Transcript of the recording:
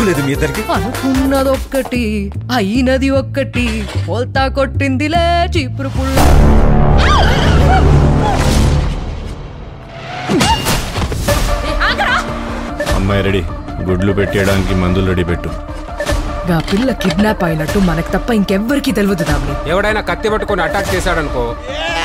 లేదు మీ ఇద్దరికి? అనుకున్నదొక్కటి అయినది ఒక్కటి, పోల్తా కొట్టిందిలే చీపురు పుల్ల. అమ్మాయి రెడీ, గుడ్లు పెట్టేయడానికి మందులు రెడీ పెట్టు. గా పిల్ల కిడ్నాప్ అయినట్టు మనకు తప్ప ఇంకెవ్వరికి తెలియదు. దాన్ని ఎవడైనా కత్తి పట్టుకొని అటాక్ చేశాడనుకో